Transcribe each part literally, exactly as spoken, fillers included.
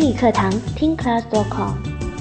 英语课堂听 class dot com。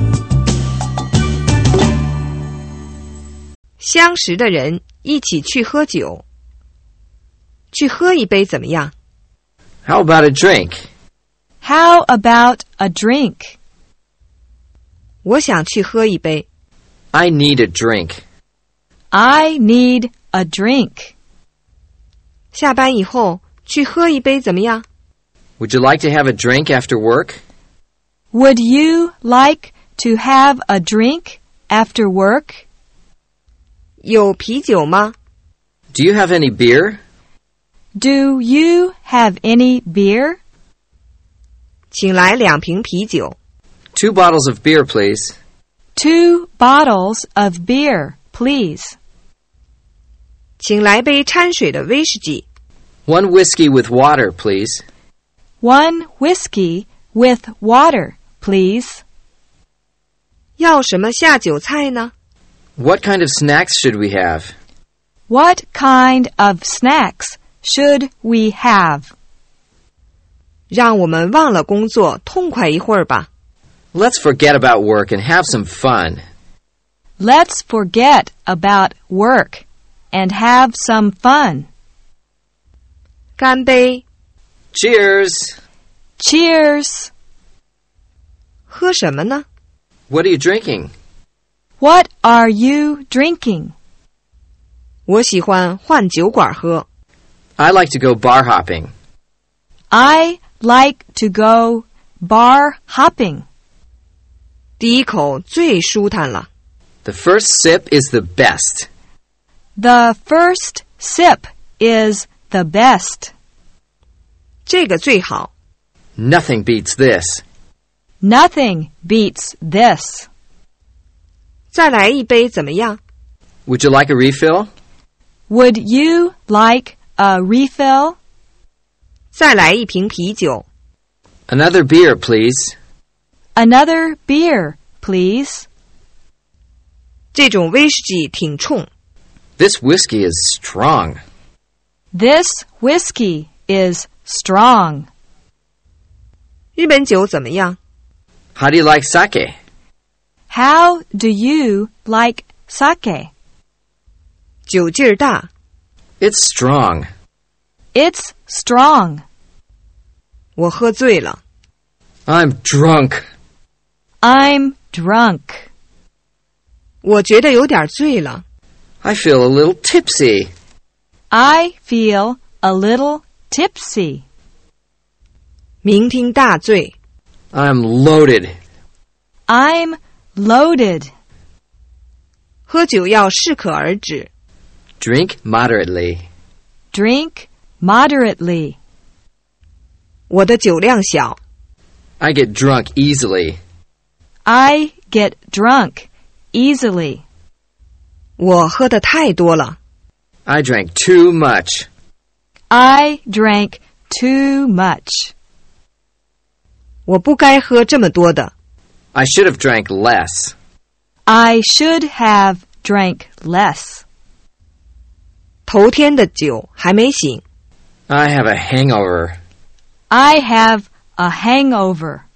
相识的人一起去喝酒，去喝一杯怎么样？ How about a drink? How about a drink? 我想去喝一杯。 I need a drink. I need a drink. 下班以后去喝一杯怎么样？ Would you like to have a drink after work? Would you like to have a drink after work? 有啤酒吗？ Do you have any beer? Do you have any beer? 请来两瓶啤酒。 Two bottles of beer, please. Two bottles of beer, please. 请来杯掺水的威士忌。 One whiskey with water, please. One whiskey with water, please. 要什么下酒菜呢？ What kind of snacks should we have? What kind of snacks should we have? 让我们忘了工作，痛快一会儿吧。 Let's forget about work and have some fun. Let's forget about work and have some fun. 干杯！ Cheers! Cheers! 喝什么呢？ What are you drinking? What are you drinking? 我喜欢换酒馆喝。 I like to go bar hopping. I like to go bar hopping. 第一口最舒坦了。 The first sip is the best. The first sip is the best. 这个最好。 Nothing beats this. Nothing beats this. 再来一杯怎么样？ Would you like a refill? Would you like a refill? 再来一瓶啤酒。 Another beer, please. Another beer, please. 这种威士忌挺冲。 This whiskey is strong. This whiskey is strong. 日本酒怎么样？ How do you like sake? How do you like sake? 酒劲儿大。 It's strong. It's strong. 我喝醉了。 I'm drunk. I'm drunk. 我觉得有点醉了。 I feel a little tipsy. I feel a little tipsy. 酩酊大醉。 I'm loaded. I'm loaded. 喝酒要适可而止。 Drink moderately. Drink moderately. 我的酒量小。 I get drunk easily. I get drunk easily. 我喝的太多了。 I drank too much. I drank too much. 我不该喝这么多的。 I should have drank less. I should have drank less. 头天的酒还没醒。 I have a hangover. I have a hangover.